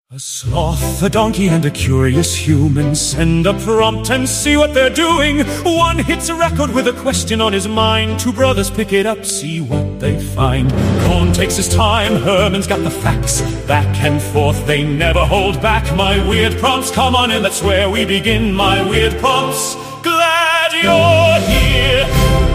A sloth, a donkey, and a curious human send a prompt and see what they're doing. One hits a record with a question on his mind. Two brothers pick it up, see what they find. Cohn takes his time, Herman's got the facts. Back and forth, they never hold back. My weird prompts, come on in, that's where we begin. My weird prompts, glad you're here.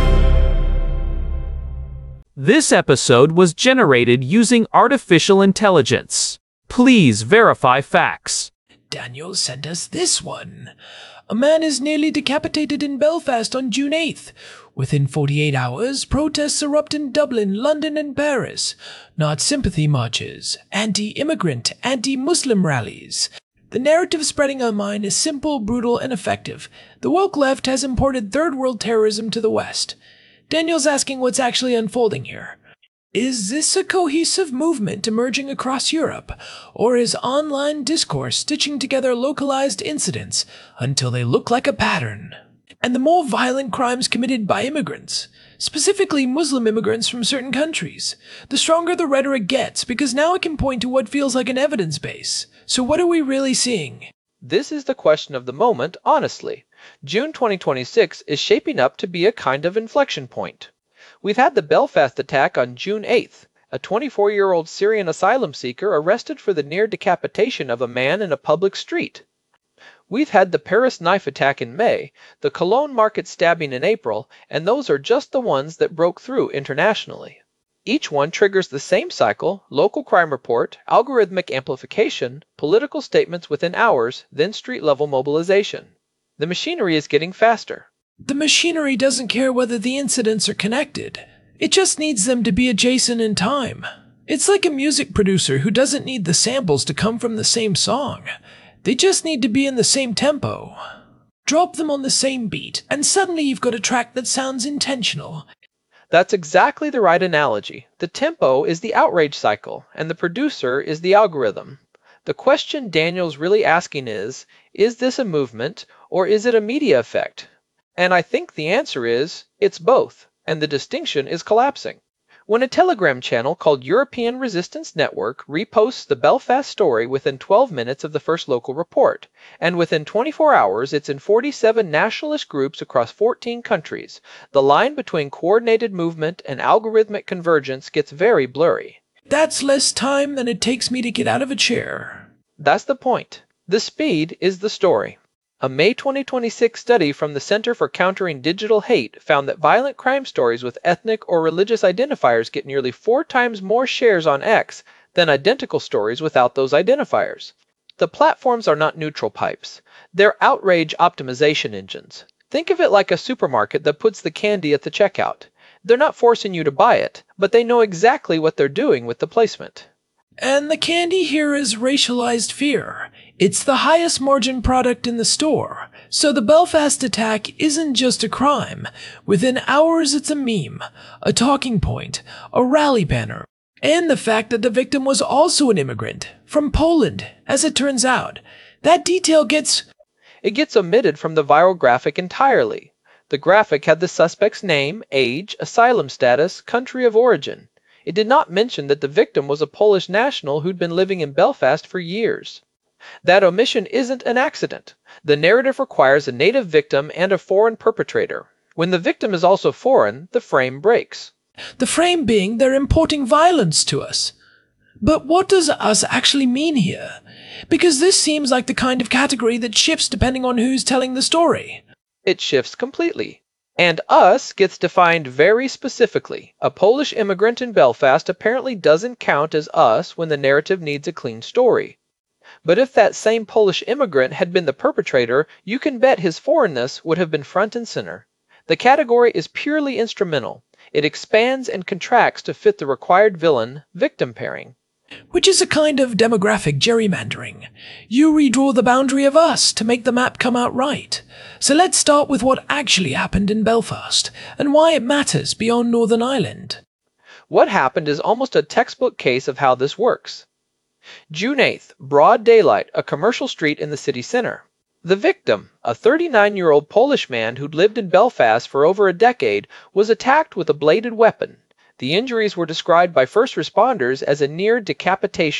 This episode was generated using artificial intelligence. Please verify facts. Daniel sent us this one. A man is nearly decapitated in Belfast on June 8th. Within 48 hours, protests erupt in Dublin, London, and Paris. Not sympathy marches, anti-immigrant, anti-Muslim rallies. The narrative spreading online is simple, brutal, and effective. The woke left has imported third world terrorism to the West. Daniel's asking what's actually unfolding here. Is this a cohesive movement emerging across Europe, or is online discourse stitching together localized incidents until they look like a pattern? And the more violent crimes committed by immigrants, specifically Muslim immigrants from certain countries, the stronger the rhetoric gets, because now it can point to what feels like an evidence base. So what are we really seeing? This is the question of the moment, honestly. June 2026 is shaping up to be a kind of inflection point. We've had the Belfast attack on June 8th, a 24-year-old Syrian asylum seeker arrested for the near decapitation of a man in a public street. We've had the Paris knife attack in May, the Cologne market stabbing in April, and those are just the ones that broke through internationally. Each one triggers the same cycle: local crime report, algorithmic amplification, political statements within hours, then street-level mobilization. The machinery is getting faster. The machinery doesn't care whether the incidents are connected. It just needs them to be adjacent in time. It's like a music producer who doesn't need the samples to come from the same song. They just need to be in the same tempo. Drop them on the same beat, and suddenly you've got a track that sounds intentional. That's exactly the right analogy. The tempo is the outrage cycle, and the producer is the algorithm. The question Daniel's really asking is this a movement, or is it a media effect? And I think the answer is, it's both, and the distinction is collapsing. When a Telegram channel called European Resistance Network reposts the Belfast story within 12 minutes of the first local report, and within 24 hours it's in 47 nationalist groups across 14 countries, the line between coordinated movement and algorithmic convergence gets very blurry. That's less time than it takes me to get out of a chair. That's the point. The speed is the story. A May 2026 study from the Center for Countering Digital Hate found that violent crime stories with ethnic or religious identifiers get nearly 4 times more shares on X than identical stories without those identifiers. The platforms are not neutral pipes. They're outrage optimization engines. Think of it like a supermarket that puts the candy at the checkout. They're not forcing you to buy it, but they know exactly what they're doing with the placement. And the candy here is racialized fear. It's the highest margin product in the store. So the Belfast attack isn't just a crime. Within hours it's a meme, a talking point, a rally banner, and the fact that the victim was also an immigrant, from Poland, as it turns out. That detail gets omitted from the viral graphic entirely. The graphic had the suspect's name, age, asylum status, country of origin. It did not mention that the victim was a Polish national who'd been living in Belfast for years. That omission isn't an accident. The narrative requires a native victim and a foreign perpetrator. When the victim is also foreign, the frame breaks. The frame being they're importing violence to us. But what does us actually mean here? Because this seems like the kind of category that shifts depending on who's telling the story. It shifts completely. And us gets defined very specifically. A Polish immigrant in Belfast apparently doesn't count as us when the narrative needs a clean story. But if that same Polish immigrant had been the perpetrator, you can bet his foreignness would have been front and center. The category is purely instrumental. It expands and contracts to fit the required villain-victim pairing. Which is a kind of demographic gerrymandering. You redraw the boundary of us to make the map come out right. So let's start with what actually happened in Belfast, and why it matters beyond Northern Ireland. What happened is almost a textbook case of how this works. June 8th, broad daylight, a commercial street in the city center. The victim, a 39-year-old Polish man who'd lived in Belfast for over a decade, was attacked with a bladed weapon. The injuries were described by first responders as a near decapitation.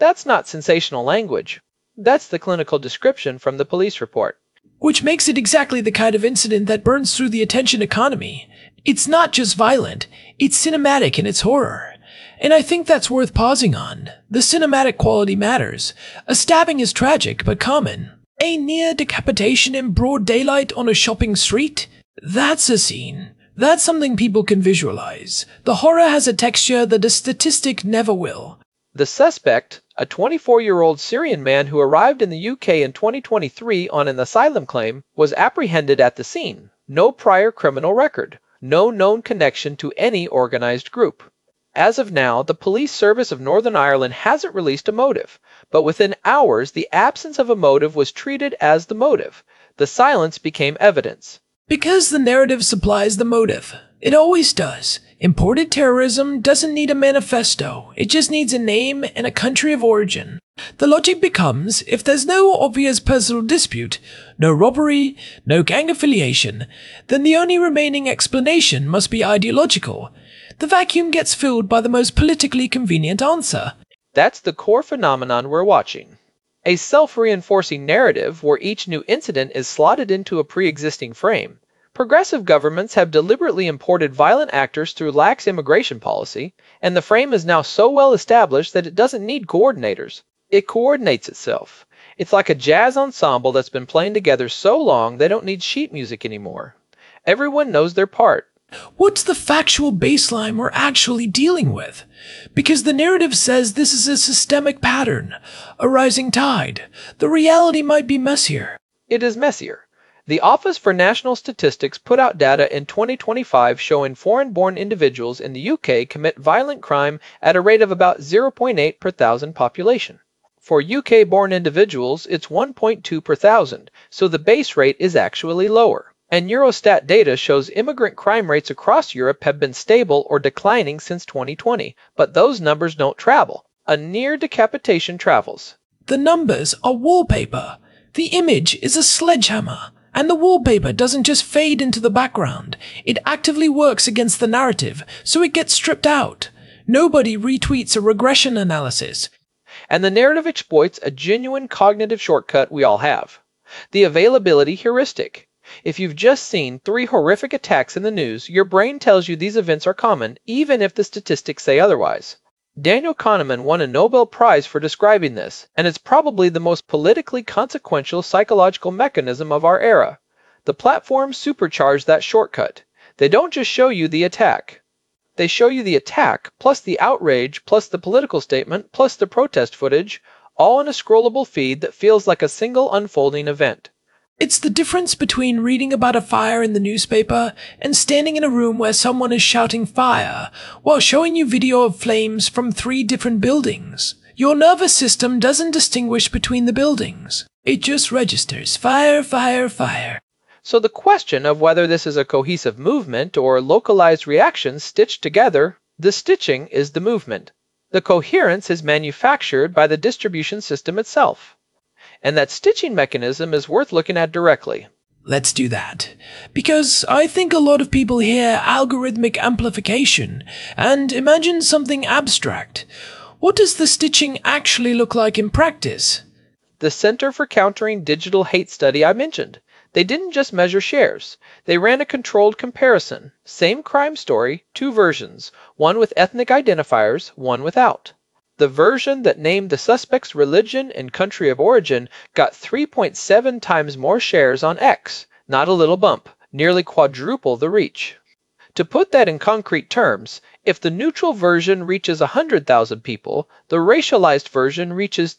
That's not sensational language. That's the clinical description from the police report. Which makes it exactly the kind of incident that burns through the attention economy. It's not just violent, it's cinematic in its horror. And I think that's worth pausing on. The cinematic quality matters. A stabbing is tragic but common. A near decapitation in broad daylight on a shopping street? That's a scene. That's something people can visualize. The horror has a texture that a statistic never will. The suspect, a 24-year-old Syrian man who arrived in the UK in 2023 on an asylum claim, was apprehended at the scene. No prior criminal record. No known connection to any organized group. As of now, the Police Service of Northern Ireland hasn't released a motive, but within hours the absence of a motive was treated as the motive. The silence became evidence. Because the narrative supplies the motive. It always does. Imported terrorism doesn't need a manifesto. It just needs a name and a country of origin. The logic becomes, if there's no obvious personal dispute, no robbery, no gang affiliation, then the only remaining explanation must be ideological. The vacuum gets filled by the most politically convenient answer. That's the core phenomenon we're watching. A self-reinforcing narrative where each new incident is slotted into a pre-existing frame. Progressive governments have deliberately imported violent actors through lax immigration policy, and the frame is now so well established that it doesn't need coordinators. It coordinates itself. It's like a jazz ensemble that's been playing together so long they don't need sheet music anymore. Everyone knows their part. What's the factual baseline we're actually dealing with? Because the narrative says this is a systemic pattern, a rising tide. The reality might be messier. It is messier. The Office for National Statistics put out data in 2025 showing foreign-born individuals in the UK commit violent crime at a rate of about 0.8 per thousand population. For UK-born individuals, it's 1.2 per thousand, so the base rate is actually lower. And Eurostat data shows immigrant crime rates across Europe have been stable or declining since 2020, but those numbers don't travel. A near decapitation travels. The numbers are wallpaper. The image is a sledgehammer. And the wallpaper doesn't just fade into the background. It actively works against the narrative, so it gets stripped out. Nobody retweets a regression analysis. And the narrative exploits a genuine cognitive shortcut we all have. The availability heuristic. If you've just seen 3 horrific attacks in the news, your brain tells you these events are common, even if the statistics say otherwise. Daniel Kahneman won a Nobel Prize for describing this, and it's probably the most politically consequential psychological mechanism of our era. The platforms supercharge that shortcut. They don't just show you the attack. They show you the attack, plus the outrage, plus the political statement, plus the protest footage, all in a scrollable feed that feels like a single unfolding event. It's the difference between reading about a fire in the newspaper and standing in a room where someone is shouting fire while showing you video of flames from 3 different buildings. Your nervous system doesn't distinguish between the buildings. It just registers fire, fire, fire. So the question of whether this is a cohesive movement or localized reactions stitched together, the stitching is the movement. The coherence is manufactured by the distribution system itself. And that stitching mechanism is worth looking at directly. Let's do that. Because I think a lot of people hear algorithmic amplification and imagine something abstract. What does the stitching actually look like in practice? The Center for Countering Digital Hate study I mentioned. They didn't just measure shares. They ran a controlled comparison. Same crime story, 2 versions. One with ethnic identifiers, one without. The version that named the suspect's religion and country of origin got 3.7 times more shares on X. Not a little bump, nearly quadruple the reach. To put that in concrete terms, if the neutral version reaches 100,000 people, the racialized version reaches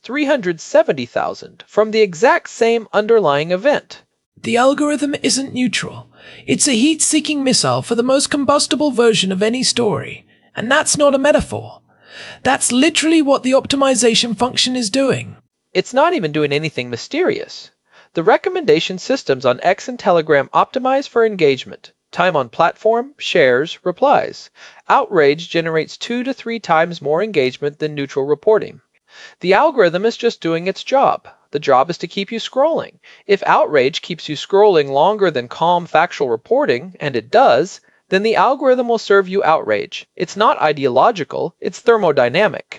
370,000 from the exact same underlying event. The algorithm isn't neutral. It's a heat-seeking missile for the most combustible version of any story. And that's not a metaphor. That's literally what the optimization function is doing. It's not even doing anything mysterious. The recommendation systems on X and Telegram optimize for engagement. Time on platform, shares, replies. Outrage generates 2 to 3 times more engagement than neutral reporting. The algorithm is just doing its job. The job is to keep you scrolling. If outrage keeps you scrolling longer than calm factual reporting, and it does, then the algorithm will serve you outrage. It's not ideological, it's thermodynamic.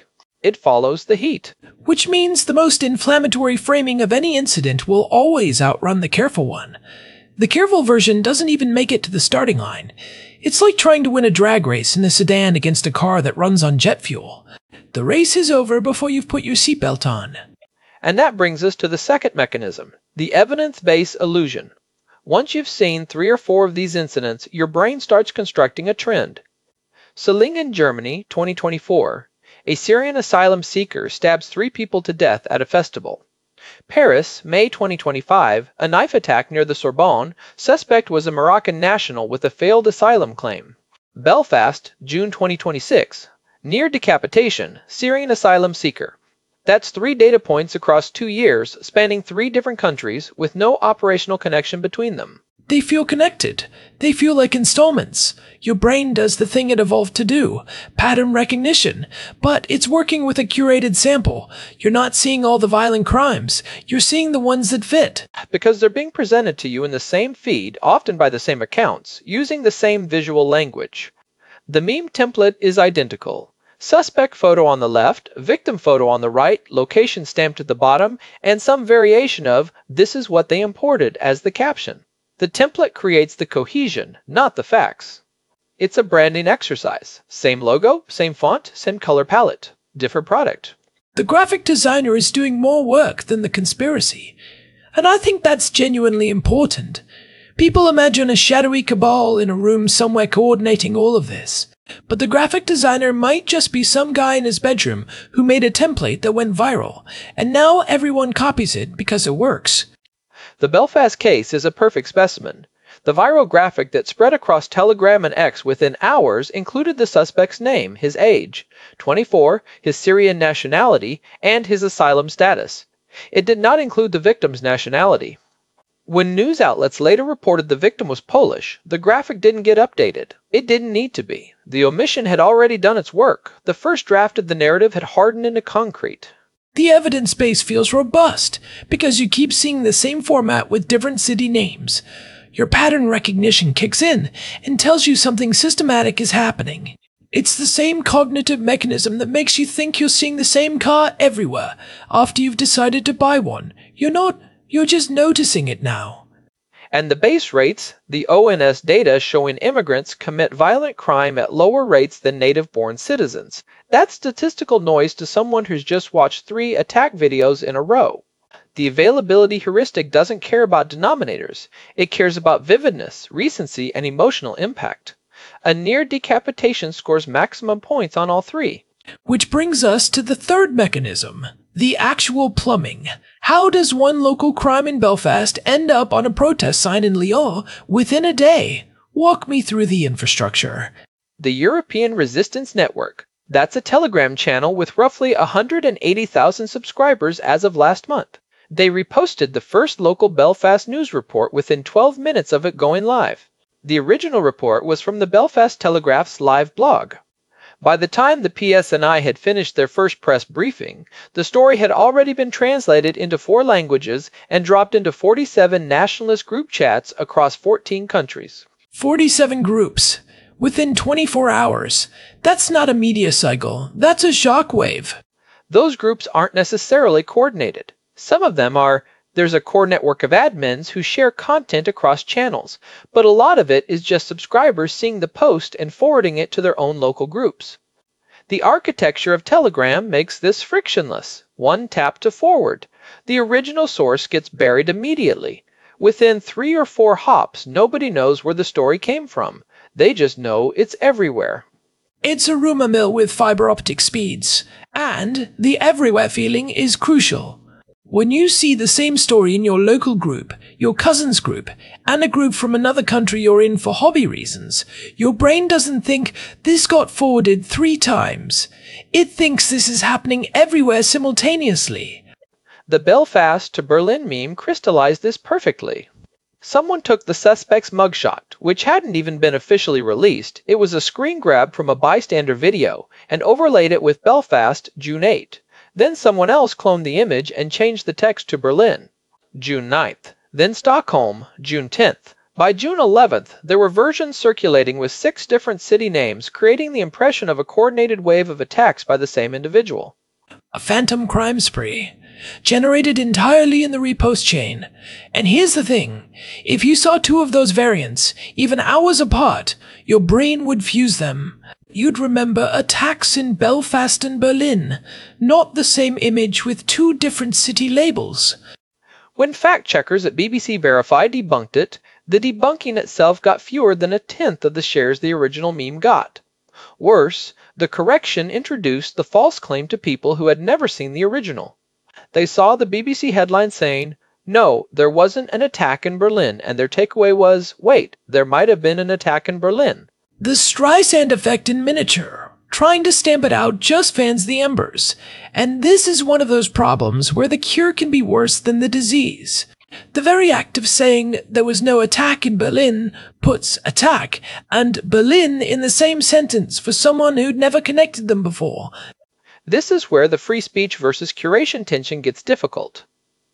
It follows the heat. Which means the most inflammatory framing of any incident will always outrun the careful one. The careful version doesn't even make it to the starting line. It's like trying to win a drag race in a sedan against a car that runs on jet fuel. The race is over before you've put your seatbelt on. And that brings us to the second mechanism, the evidence-based illusion. Once you've seen 3 or 4 of these incidents, your brain starts constructing a trend. Solingen, Germany, 2024. A Syrian asylum seeker stabs 3 people to death at a festival. Paris, May 2025. A knife attack near the Sorbonne. Suspect was a Moroccan national with a failed asylum claim. Belfast, June 2026. Near decapitation, Syrian asylum seeker. That's 3 data points across 2 years, spanning 3 different countries, with no operational connection between them. They feel connected. They feel like installments. Your brain does the thing it evolved to do, pattern recognition, but it's working with a curated sample. You're not seeing all the violent crimes. You're seeing the ones that fit. Because they're being presented to you in the same feed, often by the same accounts, using the same visual language. The meme template is identical. Suspect photo on the left, victim photo on the right, location stamped at the bottom, and some variation of "this is what they imported" as the caption. The template creates the cohesion, not the facts. It's a branding exercise. Same logo, same font, same color palette. Different product. The graphic designer is doing more work than the conspiracy. And I think that's genuinely important. People imagine a shadowy cabal in a room somewhere coordinating all of this. But the graphic designer might just be some guy in his bedroom who made a template that went viral, and now everyone copies it because it works. The Belfast case is a perfect specimen. The viral graphic that spread across Telegram and X within hours included the suspect's name, his age, 24, his Syrian nationality, and his asylum status. It did not include the victim's nationality. When news outlets later reported the victim was Polish, the graphic didn't get updated. It didn't need to be. The omission had already done its work. The first draft of the narrative had hardened into concrete. The evidence base feels robust because you keep seeing the same format with different city names. Your pattern recognition kicks in and tells you something systematic is happening. It's the same cognitive mechanism that makes you think you're seeing the same car everywhere after you've decided to buy one. You're just noticing it now. And the base rates, the ONS data showing immigrants commit violent crime at lower rates than native-born citizens. That's statistical noise to someone who's just watched 3 attack videos in a row. The availability heuristic doesn't care about denominators. It cares about vividness, recency, and emotional impact. A near decapitation scores maximum points on all 3. Which brings us to the third mechanism, the actual plumbing. How does one local crime in Belfast end up on a protest sign in Lyon within a day? Walk me through the infrastructure. The European Resistance Network. That's a Telegram channel with roughly 180,000 subscribers as of last month. They reposted the first local Belfast news report within 12 minutes of it going live. The original report was from the Belfast Telegraph's live blog. By the time the PSNI had finished their first press briefing, the story had already been translated into 4 languages and dropped into 47 nationalist group chats across 14 countries. 47 groups. Within 24 hours. That's not a media cycle. That's a shockwave. Those groups aren't necessarily coordinated. Some of them are. There's a core network of admins who share content across channels, but a lot of it is just subscribers seeing the post and forwarding it to their own local groups. The architecture of Telegram makes this frictionless. One tap to forward. The original source gets buried immediately. Within 3 or 4 hops, nobody knows where the story came from. They just know it's everywhere. It's a rumor mill with fiber optic speeds, and the everywhere feeling is crucial. When you see the same story in your local group, your cousin's group, and a group from another country you're in for hobby reasons, your brain doesn't think this got forwarded 3 times. It thinks this is happening everywhere simultaneously. The Belfast to Berlin meme crystallized this perfectly. Someone took the suspect's mugshot, which hadn't even been officially released. It was a screen grab from a bystander video, and overlaid it with Belfast, June 8. Then someone else cloned the image and changed the text to Berlin, June 9th. Then Stockholm, June 10th. By June 11th, there were versions circulating with 6 different city names, creating the impression of a coordinated wave of attacks by the same individual. A phantom crime spree, generated entirely in the repost chain. And here's the thing, if you saw two of those variants, even hours apart, your brain would fuse them. You'd remember attacks in Belfast and Berlin, not the same image with two different city labels. When fact-checkers at BBC Verify debunked it, the debunking itself got fewer than 1/10 of the shares the original meme got. Worse, the correction introduced the false claim to people who had never seen the original. They saw the BBC headline saying, "No, there wasn't an attack in Berlin," and their takeaway was, wait, there might have been an attack in Berlin. The Streisand effect in miniature. Trying to stamp it out just fans the embers. And this is one of those problems where the cure can be worse than the disease. The very act of saying there was no attack in Berlin puts attack and Berlin in the same sentence for someone who'd never connected them before. This is where the free speech versus curation tension gets difficult.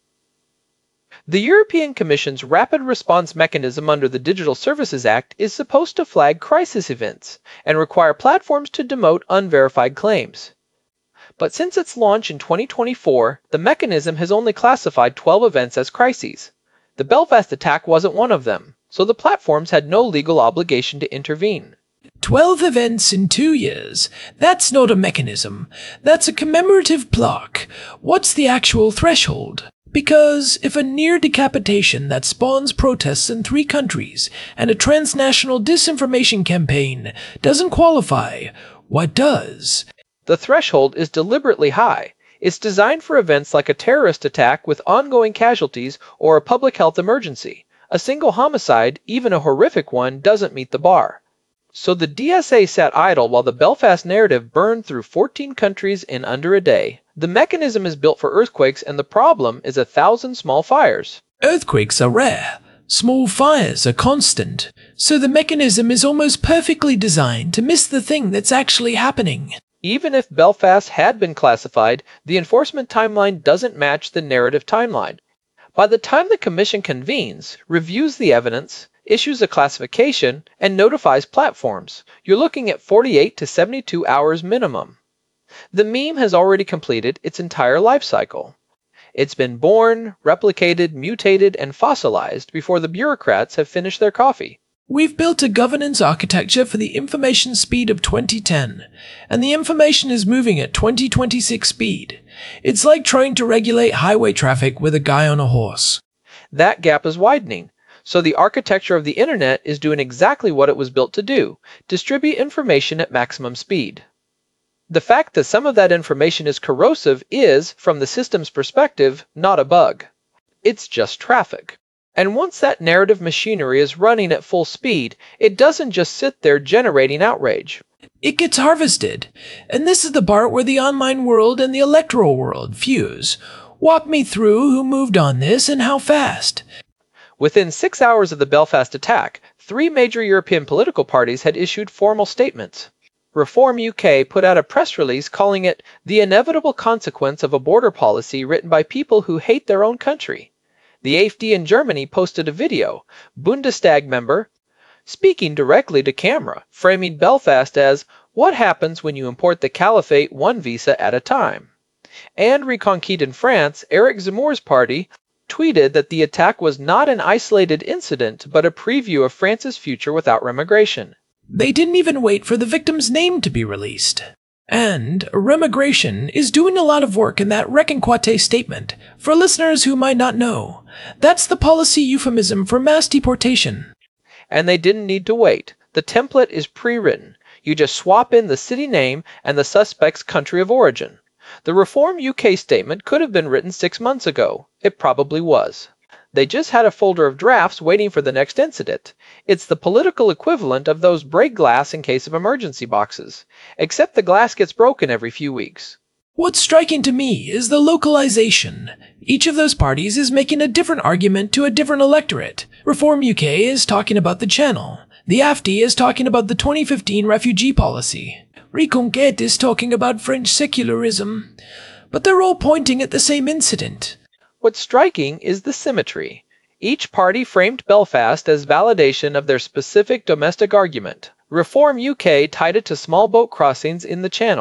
The European Commission's rapid response mechanism under the Digital Services Act is supposed to flag crisis events and require platforms to demote unverified claims. But since its launch in 2024, the mechanism has only classified 12 events as crises. The Belfast attack wasn't one of them, so the platforms had no legal obligation to intervene. 12 events in 2 years. That's not a mechanism. That's a commemorative plaque. What's the actual threshold? Because if a near decapitation that spawns protests in 3 countries and a transnational disinformation campaign doesn't qualify, what does? The threshold is deliberately high. It's designed for events like a terrorist attack with ongoing casualties or a public health emergency. A single homicide, even a horrific one, doesn't meet the bar. So the DSA sat idle while the Belfast narrative burned through 14 countries in under a day. The mechanism is built for earthquakes, and the problem is 1,000 small fires. Earthquakes are rare. Small fires are constant. So the mechanism is almost perfectly designed to miss the thing that's actually happening. Even if Belfast had been classified, the enforcement timeline doesn't match the narrative timeline. By the time the Commission convenes, reviews the evidence, issues a classification, and notifies platforms, you're looking at 48 to 72 hours minimum. The meme has already completed its entire life cycle. It's been born, replicated, mutated, and fossilized before the bureaucrats have finished their coffee. We've built a governance architecture for the information speed of 2010, and the information is moving at 2026 speed. It's like trying to regulate highway traffic with a guy on a horse. That gap is widening, so the architecture of the internet is doing exactly what it was built to do: distribute information at maximum speed. The fact that some of that information is corrosive is, from the system's perspective, not a bug. It's just traffic. And once that narrative machinery is running at full speed, it doesn't just sit there generating outrage. It gets harvested. And this is the part where the online world and the electoral world fuse. Walk me through who moved on this and how fast. Within 6 hours of the Belfast attack, 3 major European political parties had issued formal statements. Reform UK put out a press release calling it the inevitable consequence of a border policy written by people who hate their own country. The AfD in Germany posted a video, Bundestag member, speaking directly to camera, framing Belfast as what happens when you import the caliphate one visa at a time. And Reconquête in France, Eric Zemmour's party, tweeted that the attack was not an isolated incident, but a preview of France's future without remigration. They didn't even wait for the victim's name to be released. And remigration is doing a lot of work in that Reconquête statement. For listeners who might not know, that's the policy euphemism for mass deportation. And they didn't need to wait. The template is pre-written. You just swap in the city name and the suspect's country of origin. The Reform UK statement could have been written 6 months ago. It probably was. They just had a folder of drafts waiting for the next incident. It's the political equivalent of those break glass in case of emergency boxes, except the glass gets broken every few weeks. What's striking to me is the localization. Each of those parties is making a different argument to a different electorate. Reform UK is talking about the Channel. The AfD is talking about the 2015 refugee policy. Reconquête is talking about French secularism. But they're all pointing at the same incident. What's striking is the symmetry. Each party framed Belfast as validation of their specific domestic argument. Reform UK tied it to small boat crossings in the Channel.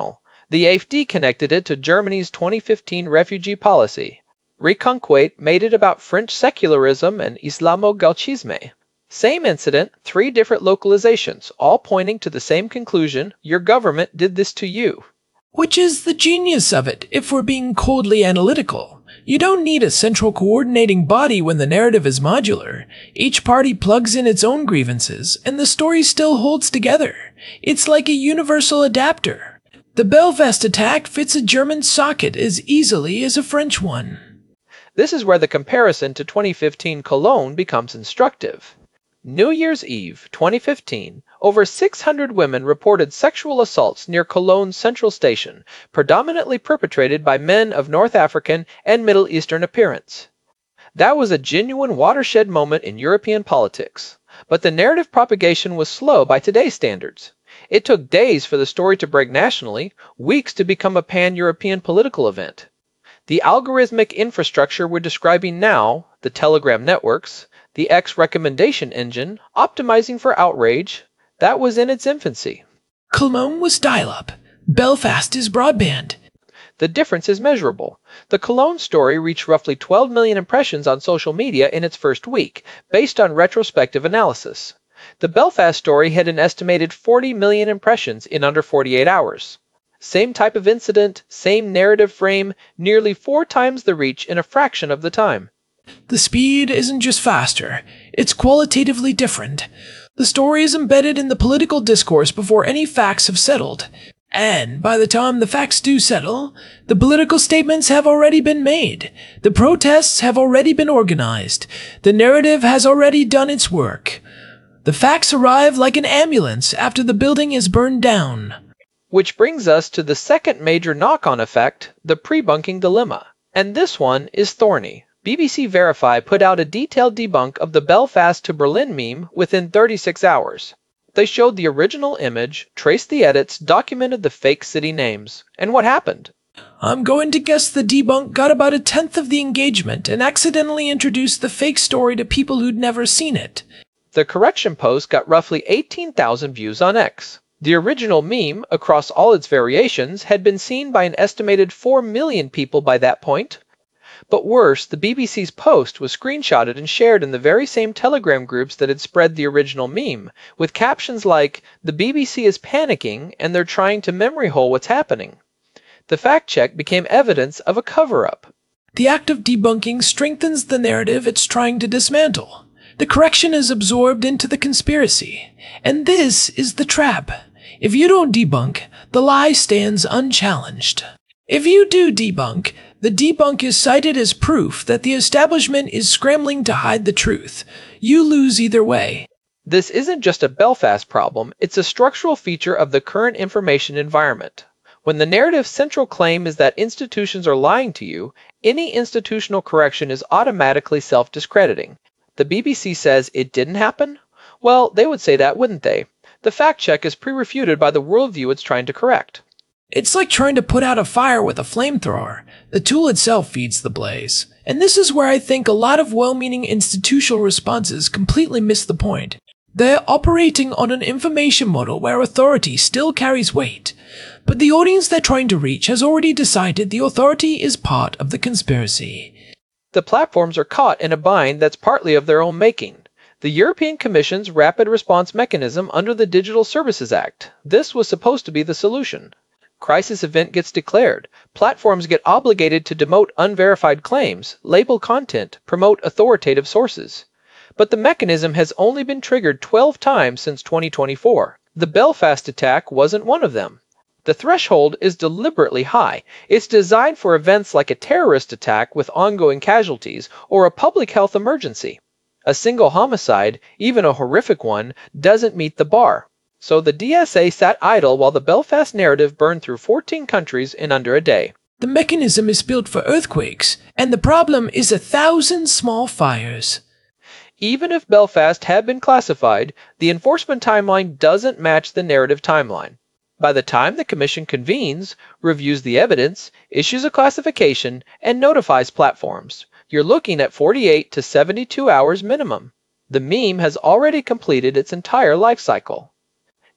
The AfD connected it to Germany's 2015 refugee policy. Reconquête made it about French secularism and Islamo-Gauchisme. Same incident, 3 different localizations, all pointing to the same conclusion: your government did this to you. Which is the genius of it, if we're being coldly analytical. You don't need a central coordinating body when the narrative is modular. Each party plugs in its own grievances, and the story still holds together. It's like a universal adapter. The Belfast attack fits a German socket as easily as a French one. This is where the comparison to 2015 Cologne becomes instructive. New Year's Eve, 2015, over 600 women reported sexual assaults near Cologne's Central Station, predominantly perpetrated by men of North African and Middle Eastern appearance. That was a genuine watershed moment in European politics. But the narrative propagation was slow by today's standards. It took days for the story to break nationally, weeks to become a pan-European political event. The algorithmic infrastructure we're describing now, the Telegram networks, the X recommendation engine, optimizing for outrage, that was in its infancy. Cologne was dial-up. Belfast is broadband. The difference is measurable. The Cologne story reached roughly 12 million impressions on social media in its first week, based on retrospective analysis. The Belfast story had an estimated 40 million impressions in under 48 hours. Same type of incident, same narrative frame, nearly 4 times the reach in a fraction of the time. The speed isn't just faster, it's qualitatively different. The story is embedded in the political discourse before any facts have settled. And by the time the facts do settle, the political statements have already been made. The protests have already been organized. The narrative has already done its work. The facts arrive like an ambulance after the building is burned down. Which brings us to the second major knock-on effect, the pre-bunking dilemma. And this one is thorny. BBC Verify put out a detailed debunk of the Belfast to Berlin meme within 36 hours. They showed the original image, traced the edits, documented the fake city names. And what happened? I'm going to guess the debunk got about 1/10 of the engagement and accidentally introduced the fake story to people who'd never seen it. The correction post got roughly 18,000 views on X. The original meme, across all its variations, had been seen by an estimated 4 million people by that point. But worse, the BBC's post was screenshotted and shared in the very same Telegram groups that had spread the original meme, with captions like, "The BBC is panicking and they're trying to memory hole what's happening." The fact check became evidence of a cover-up. The act of debunking strengthens the narrative it's trying to dismantle. The correction is absorbed into the conspiracy. And this is the trap. If you don't debunk, the lie stands unchallenged. If you do debunk, the debunk is cited as proof that the establishment is scrambling to hide the truth. You lose either way. This isn't just a Belfast problem, it's a structural feature of the current information environment. When the narrative's central claim is that institutions are lying to you, any institutional correction is automatically self-discrediting. The BBC says it didn't happen? Well, they would say that, wouldn't they? The fact check is pre-refuted by the worldview it's trying to correct. It's like trying to put out a fire with a flamethrower. The tool itself feeds the blaze. And this is where I think a lot of well-meaning institutional responses completely miss the point. They're operating on an information model where authority still carries weight. But the audience they're trying to reach has already decided the authority is part of the conspiracy. The platforms are caught in a bind that's partly of their own making. The European Commission's rapid response mechanism under the Digital Services Act. This was supposed to be the solution. Crisis event gets declared. Platforms get obligated to demote unverified claims, label content, promote authoritative sources. But the mechanism has only been triggered 12 times since 2024. The Belfast attack wasn't one of them. The threshold is deliberately high. It's designed for events like a terrorist attack with ongoing casualties or a public health emergency. A single homicide, even a horrific one, doesn't meet the bar. So the DSA sat idle while the Belfast narrative burned through 14 countries in under a day. The mechanism is built for earthquakes, and the problem is 1,000 small fires. Even if Belfast had been classified, the enforcement timeline doesn't match the narrative timeline. By the time the Commission convenes, reviews the evidence, issues a classification, and notifies platforms, you're looking at 48 to 72 hours minimum. The meme has already completed its entire life cycle.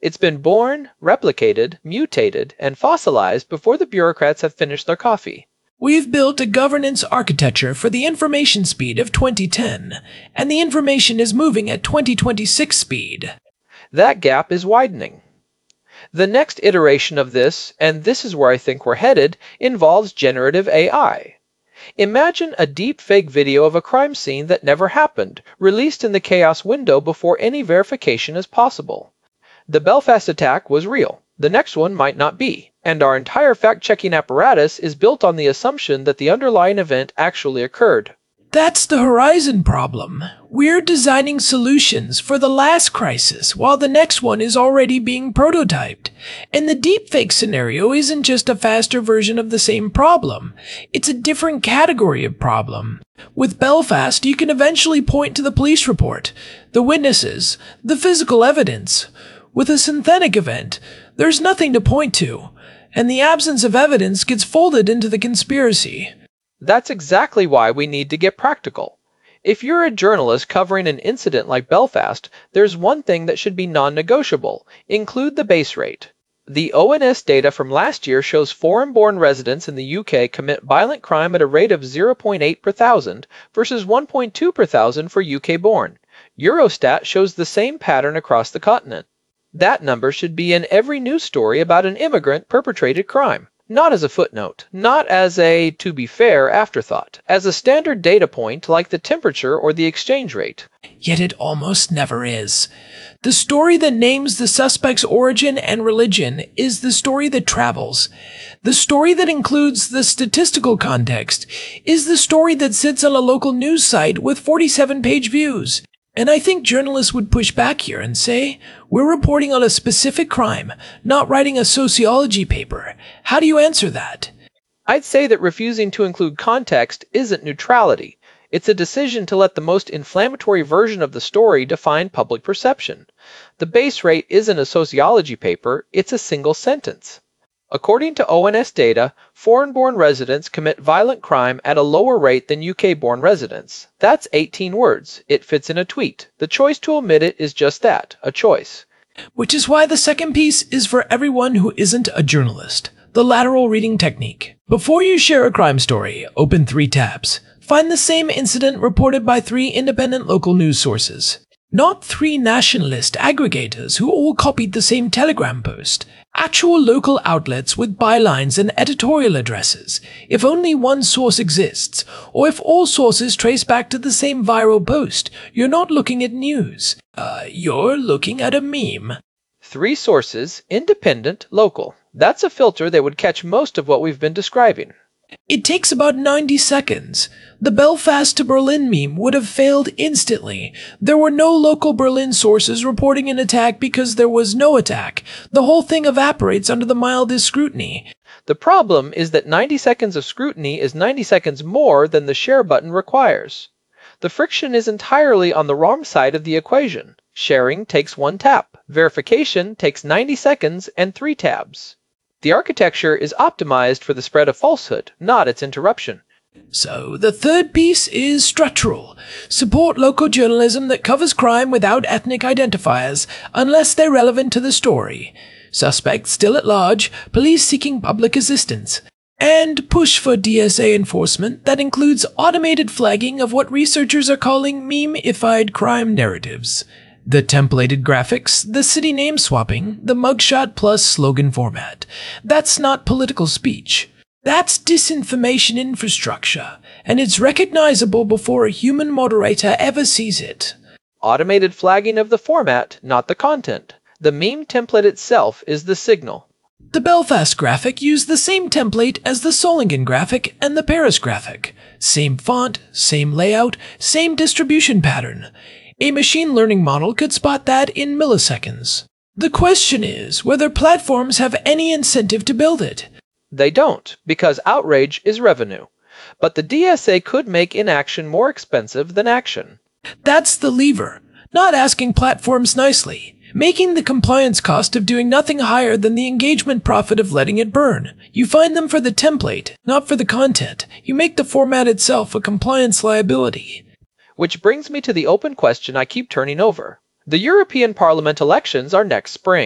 It's been born, replicated, mutated, and fossilized before the bureaucrats have finished their coffee. We've built a governance architecture for the information speed of 2010, and the information is moving at 2026 speed. That gap is widening. The next iteration of this, and this is where I think we're headed, involves generative AI. Imagine a deep fake video of a crime scene that never happened, released in the chaos window before any verification is possible. The Belfast attack was real. The next one might not be, and our entire fact-checking apparatus is built on the assumption that the underlying event actually occurred. That's the Horizon problem. We're designing solutions for the last crisis while the next one is already being prototyped. And the deepfake scenario isn't just a faster version of the same problem. It's a different category of problem. With Belfast, you can eventually point to the police report, the witnesses, the physical evidence. With a synthetic event, there's nothing to point to, and the absence of evidence gets folded into the conspiracy. That's exactly why we need to get practical. If you're a journalist covering an incident like Belfast, there's one thing that should be non-negotiable: include the base rate. The ONS data from last year shows foreign-born residents in the UK commit violent crime at a rate of 0.8 per thousand versus 1.2 per thousand for UK-born. Eurostat shows the same pattern across the continent. That number should be in every news story about an immigrant perpetrated crime. Not as a footnote, not as a, to be fair, afterthought, as a standard data point like the temperature or the exchange rate. Yet it almost never is. The story that names the suspect's origin and religion is the story that travels. The story that includes the statistical context is the story that sits on a local news site with 47-page views. And I think journalists would push back here and say, we're reporting on a specific crime, not writing a sociology paper. How do you answer that? I'd say that refusing to include context isn't neutrality. It's a decision to let the most inflammatory version of the story define public perception. The base rate isn't a sociology paper, it's a single sentence. According to ONS data, foreign-born residents commit violent crime at a lower rate than UK-born residents. That's 18 words. It fits in a tweet. The choice to omit it is just that, a choice. Which is why the second piece is for everyone who isn't a journalist. The lateral reading technique. Before you share a crime story, open 3 tabs. Find the same incident reported by 3 independent local news sources. Not 3 nationalist aggregators who all copied the same Telegram post. Actual local outlets with bylines and editorial addresses, if only one source exists, or if all sources trace back to the same viral post. You're not looking at news. You're looking at a meme. 3 sources, independent, local. That's a filter that would catch most of what we've been describing. It takes about 90 seconds. The Belfast to Berlin meme would have failed instantly. There were no local Berlin sources reporting an attack because there was no attack. The whole thing evaporates under the mildest scrutiny. The problem is that 90 seconds of scrutiny is 90 seconds more than the share button requires. The friction is entirely on the wrong side of the equation. Sharing takes 1 tap. Verification takes 90 seconds and 3 tabs. The architecture is optimized for the spread of falsehood, not its interruption. So the third piece is structural. Support local journalism that covers crime without ethnic identifiers, unless they're relevant to the story. Suspects still at large, police seeking public assistance. And push for DSA enforcement that includes automated flagging of what researchers are calling meme-ified crime narratives. The templated graphics, the city name swapping, the mugshot plus slogan format. That's not political speech. That's disinformation infrastructure, and it's recognizable before a human moderator ever sees it. Automated flagging of the format, not the content. The meme template itself is the signal. The Belfast graphic used the same template as the Solingen graphic and the Paris graphic. Same font, same layout, same distribution pattern. A machine learning model could spot that in milliseconds. The question is whether platforms have any incentive to build it. They don't, because outrage is revenue. But the DSA could make inaction more expensive than action. That's the lever. Not asking platforms nicely. Making the compliance cost of doing nothing higher than the engagement profit of letting it burn. You find them for the template, not for the content. You make the format itself a compliance liability. Which brings me to the open question I keep turning over. The European Parliament elections are next spring.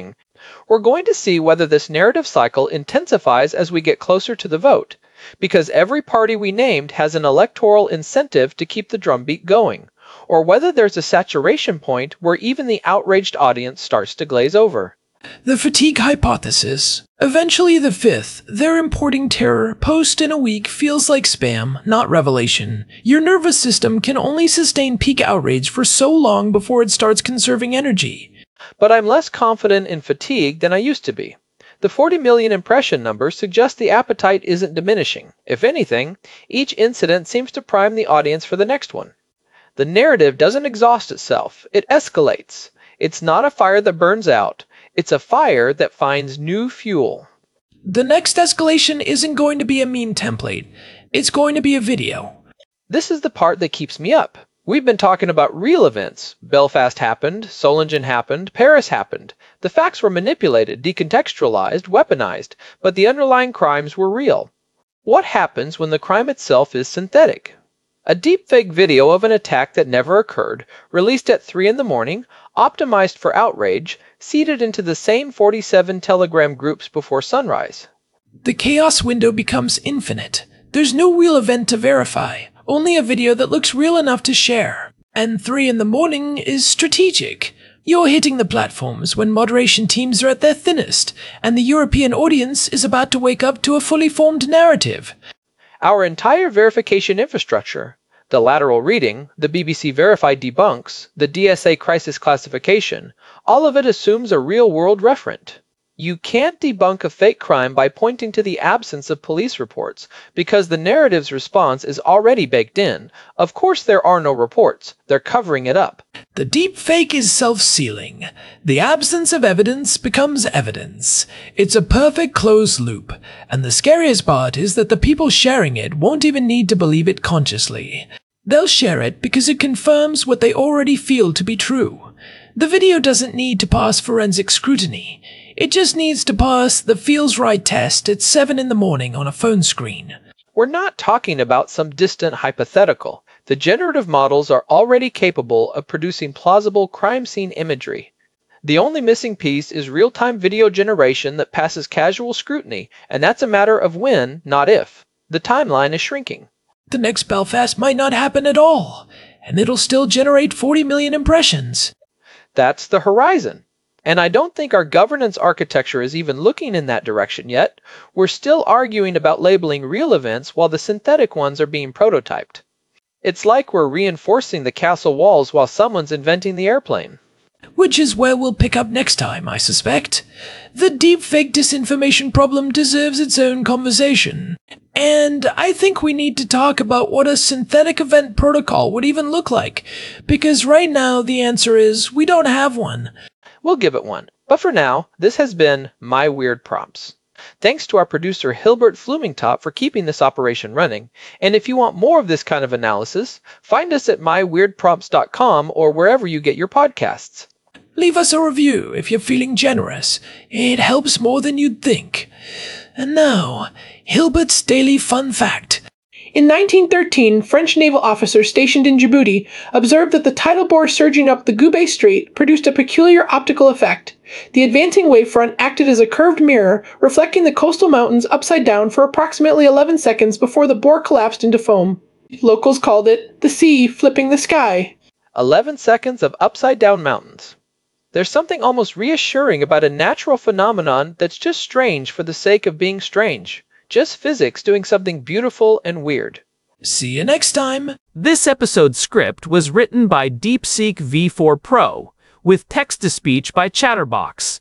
We're going to see whether this narrative cycle intensifies as we get closer to the vote, because every party we named has an electoral incentive to keep the drumbeat going, or whether there's a saturation point where even the outraged audience starts to glaze over. The fatigue hypothesis. Eventually the fifth, they're importing terror, post in a week feels like spam, not revelation. Your nervous system can only sustain peak outrage for so long before it starts conserving energy. But I'm less confident in fatigue than I used to be. The 40 million impression number suggests the appetite isn't diminishing. If anything, each incident seems to prime the audience for the next one. The narrative doesn't exhaust itself, it escalates. It's not a fire that burns out. It's a fire that finds new fuel. The next escalation isn't going to be a meme template. It's going to be a video. This is the part that keeps me up. We've been talking about real events. Belfast happened, Solingen happened, Paris happened. The facts were manipulated, decontextualized, weaponized, but the underlying crimes were real. What happens when the crime itself is synthetic? A deepfake video of an attack that never occurred, released at 3 in the morning, optimized for outrage, seeded into the same 47 Telegram groups before sunrise. The chaos window becomes infinite. There's no real event to verify, only a video that looks real enough to share. And 3 in the morning is strategic. You're hitting the platforms when moderation teams are at their thinnest, and the European audience is about to wake up to a fully formed narrative. Our entire verification infrastructure, the lateral reading, the BBC Verified debunks, the DSA crisis classification, all of it assumes a real-world referent. You can't debunk a fake crime by pointing to the absence of police reports, because the narrative's response is already baked in. Of course there are no reports. They're covering it up. The deep fake is self-sealing. The absence of evidence becomes evidence. It's a perfect closed loop. And the scariest part is that the people sharing it won't even need to believe it consciously. They'll share it because it confirms what they already feel to be true. The video doesn't need to pass forensic scrutiny. It just needs to pass the feels right test at 7 in the morning on a phone screen. We're not talking about some distant hypothetical. The generative models are already capable of producing plausible crime scene imagery. The only missing piece is real-time video generation that passes casual scrutiny, and that's a matter of when, not if. The timeline is shrinking. The next Belfast might not happen at all, and it'll still generate 40 million impressions. That's the horizon. And I don't think our governance architecture is even looking in that direction yet. We're still arguing about labeling real events while the synthetic ones are being prototyped. It's like we're reinforcing the castle walls while someone's inventing the airplane. Which is where we'll pick up next time, I suspect. The deepfake disinformation problem deserves its own conversation. And I think we need to talk about what a synthetic event protocol would even look like, because right now the answer is we don't have one. We'll give it one. But for now, this has been My Weird Prompts. Thanks to our producer Hilbert Flumingtop for keeping this operation running. And if you want more of this kind of analysis, find us at myweirdprompts.com or wherever you get your podcasts. Leave us a review if you're feeling generous. It helps more than you'd think. And now, Hilbert's Daily Fun Fact. In 1913, French naval officers stationed in Djibouti observed that the tidal bore surging up the Goubet Strait produced a peculiar optical effect. The advancing wavefront acted as a curved mirror, reflecting the coastal mountains upside down for approximately 11 seconds before the bore collapsed into foam. Locals called it the sea flipping the sky. 11 seconds of upside-down mountains. There's something almost reassuring about a natural phenomenon that's just strange for the sake of being strange. Just physics doing something beautiful and weird. See you next time. This episode's script was written by DeepSeek V4 Pro, with text-to-speech by Chatterbox.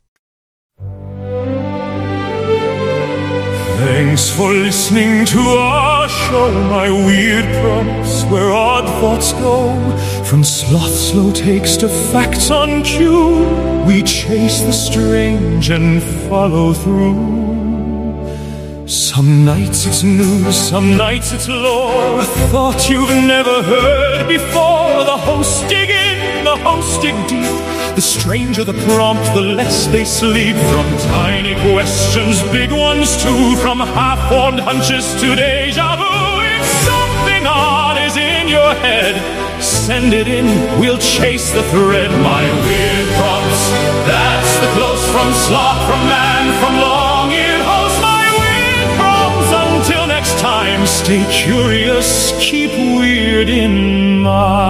Thanks for listening to our show, My Weird Prompts, where odd thoughts go. From sloth slow takes to facts on cue, we chase the strange and follow through. Some nights it's news, some nights it's lore, a thought you've never heard before. The hosts dig in, the hosts dig deep. The stranger the prompt, the less they sleep. From tiny questions, big ones too. From half-formed hunches to deja vu. If something odd is in your head, send it in, we'll chase the thread. My weird prompts, that's the close from sloth, from man, from long-eared host, my weird crumbs. Until next time, stay curious, keep weird in mind.